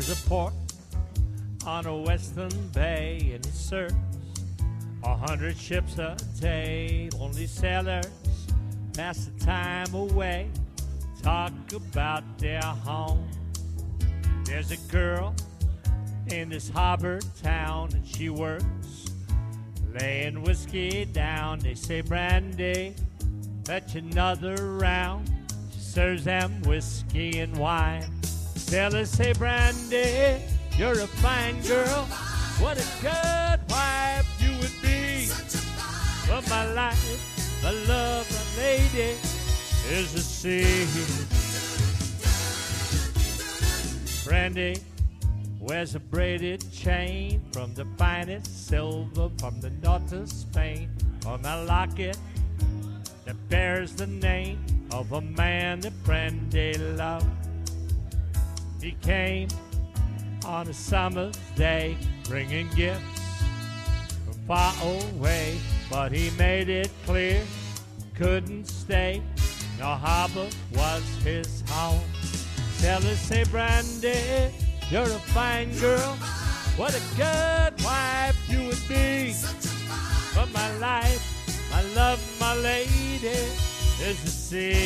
There's a port on a western bay, and it serves 100 ships a day. Only sailors pass the time away, talk about their home. There's a girl in this harbor town, and she works laying whiskey down. They say, Brandy, fetch another round. She serves them whiskey and wine. Sailors say, Brandy, you're a fine girl. What a good wife you would be. But my life, my love, my lady, is the sea. Brandy wears a braided chain from the finest silver from the north of Spain, on a locket that bears the name of a man that Brandy loved. He came on a summer's day, bringing gifts from far away, but he made it clear couldn't stay. No harbor was his home. Sailors say, Brandy, you're a fine girl. What a good wife you would be. But my life, my love, my lady, is the sea.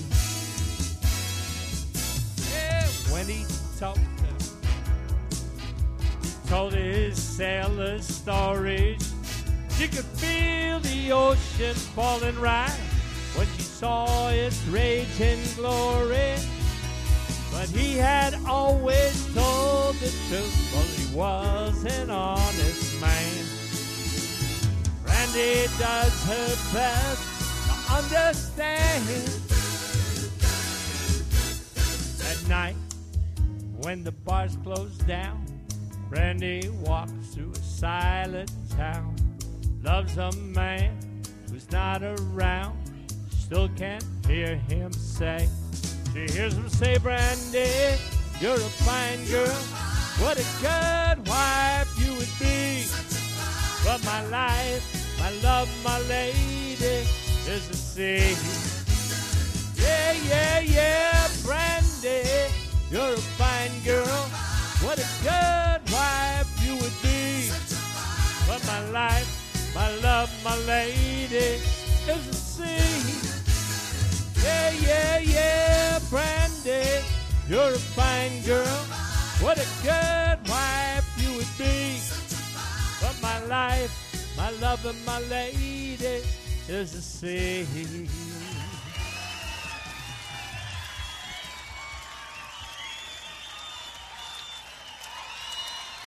Yeah, when he told his sailors stories, she could feel the ocean falling right when she saw its raging glory. But he had always told the truth, well, he was an honest man. Brandy does her best to understand. At night, when the bars close down, Brandy walks through a silent town. Loves a man who's not around, still can't hear him say. She hears him say, Brandy, you're a fine girl. What a good wife you would be. But my life, my love, my lady, is the sea. Yeah, yeah, yeah, Brandy, you're a fine girl. What a good wife you would be. But my life, my love, my lady, is the sea. Yeah, yeah, yeah, Brandy, you're a fine girl. What a good wife you would be. But my life, my love, and my lady is the sea.